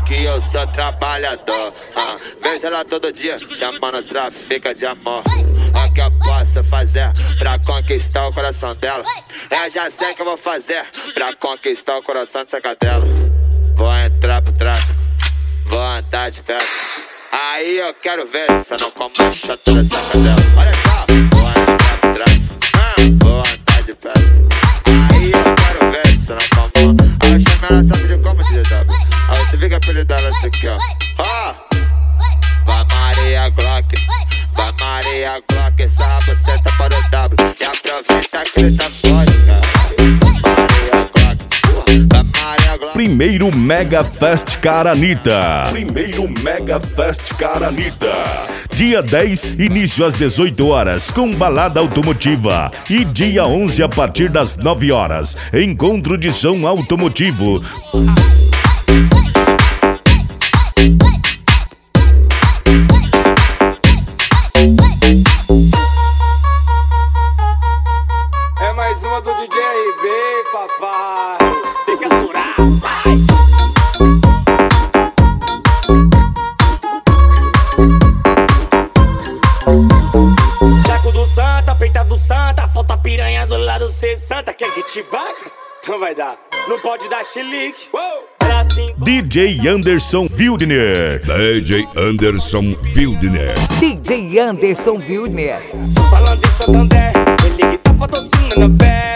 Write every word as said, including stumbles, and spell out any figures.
que eu sou trabalhador. Ah, vejo ela todo dia, chamando os trafica de amor. O que eu posso fazer pra conquistar o coração dela? Eu já sei o que eu vou fazer pra conquistar o coração dessa cadela. Vou entrar pro tráfico, vou andar de perto. Aí eu quero ver se eu não como a chata dessa cadela. Olha só, vou entrar pro tráfico, ah, vou andar de perto. Aí eu quero ver se eu não como. Aí eu chamo ela, sabe de como, D J W? Aí você fica apelidada isso aqui, ó. Ó, vai Maria Glock, vai Maria Glock, essa você tá para o W. E aproveita que ele tá forte, cara. Maria Glock, vai Maria Glock. Primeiro Mega Fest Caranita. Primeiro Mega Fest Caranita. Dia dez, início às dezoito horas, com balada automotiva. E dia onze, a partir das nove horas, encontro de som automotivo. É mais uma do D J R B, papai. Tem que aturar, vai. Jaco do Santa, peita do Santa, falta piranha do lado sessenta. Quer que te baca? Não vai dar. Não pode dar chilique. Assim, D J Anderson Wildner. D J Anderson Wildner. D J Anderson Wildner. falando em Santander, ele que tá patrocinando a pé.